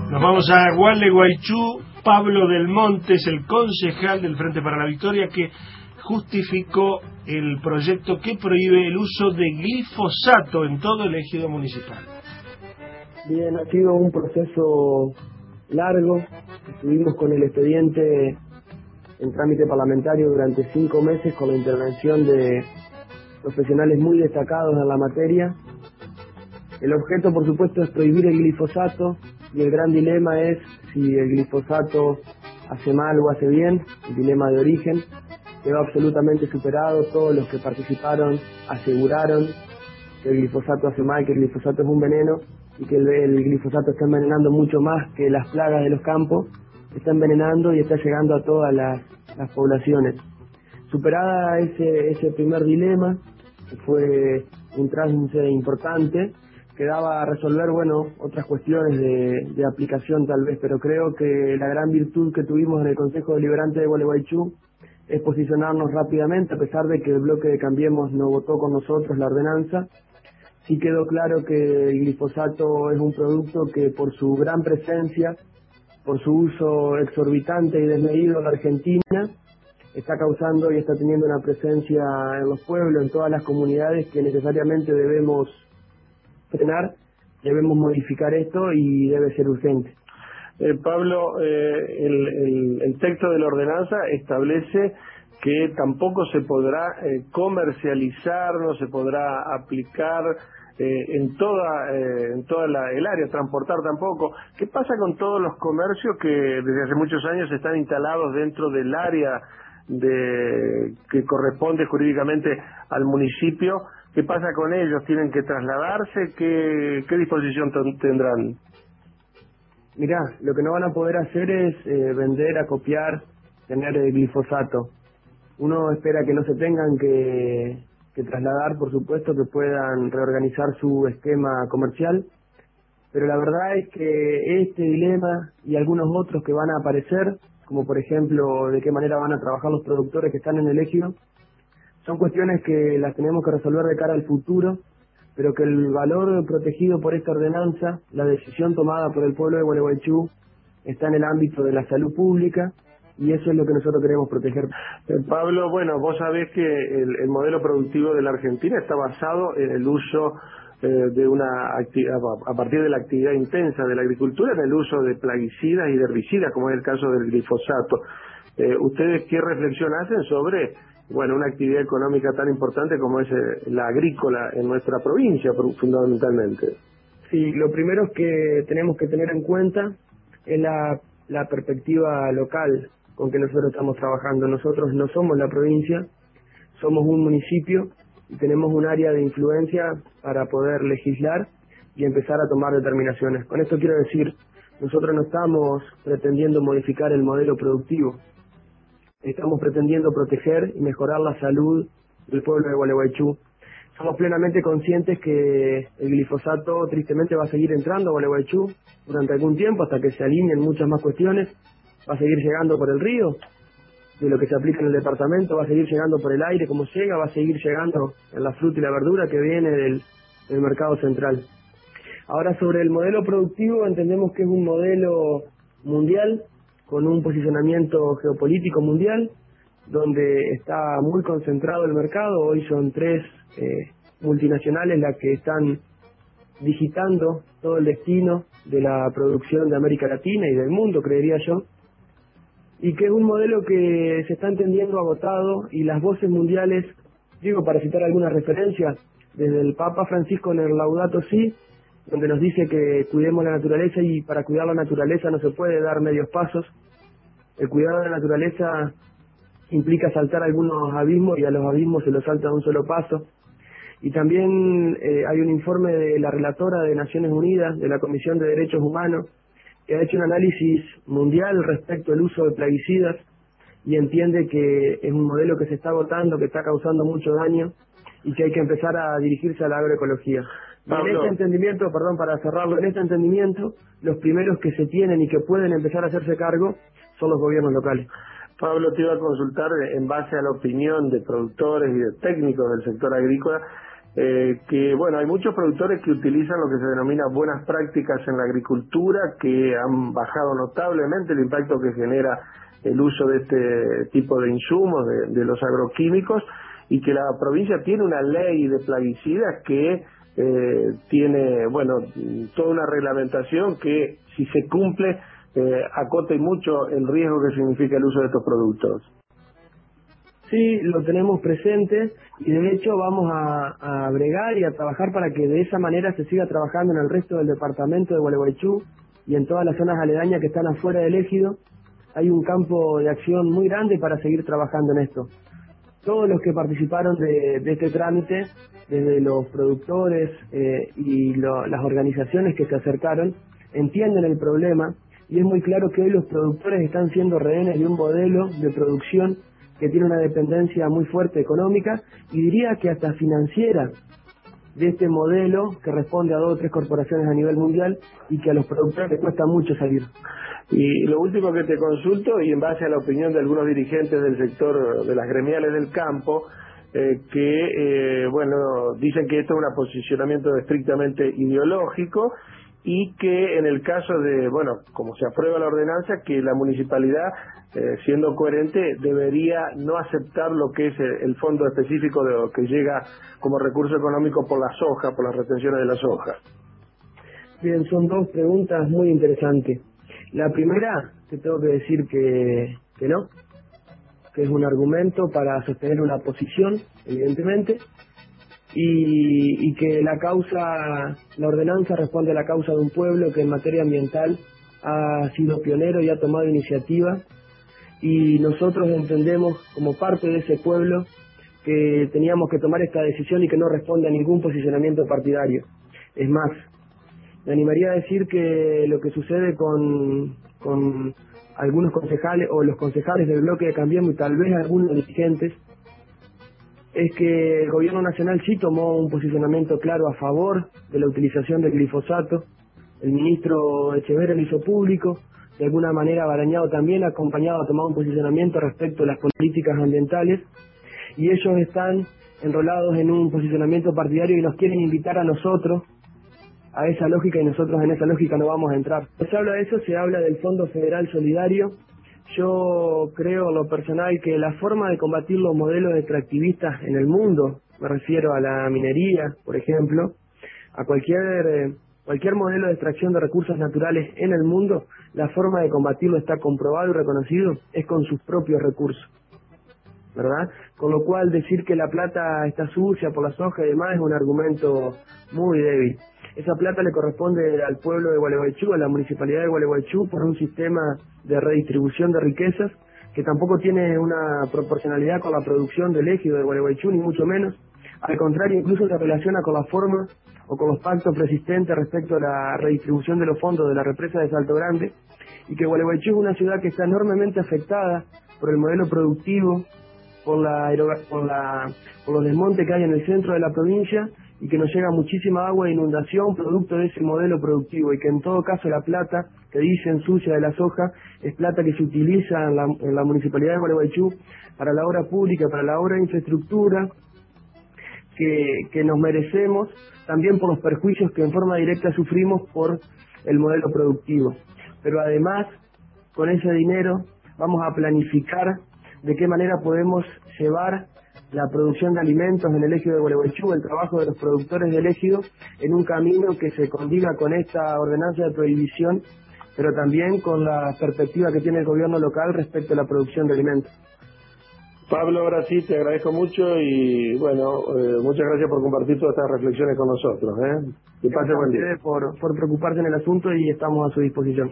Nos vamos a Gualeguaychú. Pablo del Monte es el concejal del Frente para la Victoria que justificó el proyecto que prohíbe el uso de glifosato en todo el ejido municipal. Bien, ha sido un proceso largo. Estuvimos con el expediente en trámite parlamentario durante 5 meses con la intervención de profesionales muy destacados en la materia. El objeto, por supuesto, es prohibir el glifosato y el gran dilema es si el glifosato hace mal o hace bien, el dilema de origen. Quedó absolutamente superado, todos los que participaron aseguraron que el glifosato hace mal, que el glifosato es un veneno y que el glifosato está envenenando mucho más que las plagas de los campos, está envenenando y está llegando a todas las poblaciones. Superada ese primer dilema, que fue un trámite importante, quedaba resolver, otras cuestiones de aplicación tal vez, pero creo que la gran virtud que tuvimos en el Consejo Deliberante de Gualeguaychú es posicionarnos rápidamente, a pesar de que el bloque de Cambiemos no votó con nosotros la ordenanza. Sí quedó claro que el glifosato es un producto que por su gran presencia, por su uso exorbitante y desmedido en la Argentina, está causando y está teniendo una presencia en los pueblos, en todas las comunidades que necesariamente debemos frenar, debemos modificar esto y debe ser urgente. Pablo, el texto de la ordenanza establece que tampoco se podrá comercializar, no se podrá aplicar en toda el área, transportar tampoco. ¿Qué pasa con todos los comercios que desde hace muchos años están instalados dentro del área que corresponde jurídicamente al municipio? ¿Qué pasa con ellos? ¿Tienen que trasladarse? ¿Qué disposición tendrán? Mirá, lo que no van a poder hacer es vender, acopiar, tener glifosato. Uno espera que no se tengan que trasladar, por supuesto, que puedan reorganizar su esquema comercial, pero la verdad es que este dilema y algunos otros que van a aparecer, como por ejemplo de qué manera van a trabajar los productores que están en el ejido, son cuestiones que las tenemos que resolver de cara al futuro, pero que el valor protegido por esta ordenanza, la decisión tomada por el pueblo de Gualeguaychú, está en el ámbito de la salud pública y eso es lo que nosotros queremos proteger. Pablo, vos sabés que el modelo productivo de la Argentina está basado en el uso de una actividad, a partir de la actividad intensa de la agricultura, en el uso de plaguicidas y de herbicidas, como es el caso del glifosato. ¿Ustedes qué reflexión hacen sobre una actividad económica tan importante como es la agrícola en nuestra provincia, fundamentalmente? Sí, lo primero que tenemos que tener en cuenta es la perspectiva local con que nosotros estamos trabajando. Nosotros no somos la provincia, somos un municipio y tenemos un área de influencia para poder legislar y empezar a tomar determinaciones. Con esto quiero decir, nosotros no estamos pretendiendo modificar el modelo productivo. Estamos pretendiendo proteger y mejorar la salud del pueblo de Gualeguaychú. Somos plenamente conscientes que el glifosato tristemente va a seguir entrando a Gualeguaychú durante algún tiempo hasta que se alineen muchas más cuestiones. Va a seguir llegando por el río, de lo que se aplica en el departamento, va a seguir llegando por el aire como llega, va a seguir llegando en la fruta y la verdura que viene del mercado central. Ahora, sobre el modelo productivo, entendemos que es un modelo mundial, con un posicionamiento geopolítico mundial, donde está muy concentrado el mercado. Hoy son 3 multinacionales las que están digitando todo el destino de la producción de América Latina y del mundo, creería yo, y que es un modelo que se está entendiendo agotado y las voces mundiales, para citar algunas referencias, desde el Papa Francisco en el Laudato Si, donde nos dice que cuidemos la naturaleza y para cuidar la naturaleza no se puede dar medios pasos. El cuidado de la naturaleza implica saltar algunos abismos y a los abismos se los salta de un solo paso. Y también hay un informe de la relatora de Naciones Unidas, de la Comisión de Derechos Humanos, que ha hecho un análisis mundial respecto al uso de plaguicidas y entiende que es un modelo que se está agotando, que está causando mucho daño y que hay que empezar a dirigirse a la agroecología. En este entendimiento, para cerrarlo, en este entendimiento, los primeros que se tienen y que pueden empezar a hacerse cargo son los gobiernos locales. Pablo, te iba a consultar en base a la opinión de productores y de técnicos del sector agrícola, que bueno, hay muchos productores que utilizan lo que se denomina buenas prácticas en la agricultura, que han bajado notablemente el impacto que genera el uso de este tipo de insumos, de los agroquímicos, y que la provincia tiene una ley de plaguicidas que tiene, bueno, toda una reglamentación que, si se cumple, acota y mucho el riesgo que significa el uso de estos productos. Sí, lo tenemos presente y de hecho vamos a bregar y a trabajar para que de esa manera se siga trabajando en el resto del departamento de Gualeguaychú y en todas las zonas aledañas que están afuera del ejido. Hay un campo de acción muy grande para seguir trabajando en esto. Todos los que participaron de este trámite, desde los productores y las organizaciones que se acercaron, entienden el problema y es muy claro que hoy los productores están siendo rehenes de un modelo de producción que tiene una dependencia muy fuerte económica y diría que hasta financiera de este modelo que responde a 2 o 3 corporaciones a nivel mundial y que a los productores les cuesta mucho salir. Y lo último que te consulto, y en base a la opinión de algunos dirigentes del sector de las gremiales del campo, bueno, dicen que esto es un posicionamiento estrictamente ideológico y que en el caso de, bueno, como se aprueba la ordenanza, que la municipalidad, siendo coherente, debería no aceptar lo que es el fondo específico de lo que llega como recurso económico por la soja, por las retenciones de la soja. Bien, son 2 preguntas muy interesantes. La primera, te tengo que decir que no, que es un argumento para sostener una posición, evidentemente, y que la ordenanza responde a la causa de un pueblo que en materia ambiental ha sido pionero y ha tomado iniciativa, y nosotros entendemos como parte de ese pueblo que teníamos que tomar esta decisión y que no responde a ningún posicionamiento partidario. Es más, me animaría a decir que lo que sucede con algunos concejales o los concejales del bloque de Cambiemos y tal vez algunos dirigentes es que el gobierno nacional sí tomó un posicionamiento claro a favor de la utilización del glifosato. El ministro Echeverría lo hizo público, de alguna manera Barañao también acompañado a tomar un posicionamiento respecto a las políticas ambientales, y ellos están enrolados en un posicionamiento partidario y nos quieren invitar a nosotros a esa lógica, y nosotros en esa lógica no vamos a entrar. Se habla de eso, se habla del Fondo Federal Solidario. Yo creo en lo personal que la forma de combatir los modelos extractivistas en el mundo, me refiero a la minería, por ejemplo, a cualquier modelo de extracción de recursos naturales en el mundo, la forma de combatirlo está comprobado y reconocido, es con sus propios recursos, ¿verdad? Con lo cual decir que la plata está sucia por la soja y demás es un argumento muy débil. Esa plata le corresponde al pueblo de Gualeguaychú, a la municipalidad de Gualeguaychú, por un sistema de redistribución de riquezas que tampoco tiene una proporcionalidad con la producción del ejido de Gualeguaychú, ni mucho menos. Al contrario, incluso se relaciona con la forma o con los pactos persistentes respecto a la redistribución de los fondos de la represa de Salto Grande, y que Gualeguaychú es una ciudad que está enormemente afectada por el modelo productivo, por los desmontes que hay en el centro de la provincia, y que nos llega muchísima agua de inundación producto de ese modelo productivo, y que en todo caso la plata que dicen sucia de la soja es plata que se utiliza en la municipalidad de Gualeguaychú para la obra pública, para la obra de infraestructura que nos merecemos, también por los perjuicios que en forma directa sufrimos por el modelo productivo. Pero además, con ese dinero vamos a planificar de qué manera podemos llevar la producción de alimentos en el ejido de Gualeguaychú, el trabajo de los productores del ejido, en un camino que se condiga con esta ordenanza de prohibición, pero también con la perspectiva que tiene el gobierno local respecto a la producción de alimentos. Pablo, ahora sí te agradezco mucho y bueno, muchas gracias por compartir todas estas reflexiones con nosotros. Que pase buen día. Por preocuparse en el asunto y estamos a su disposición.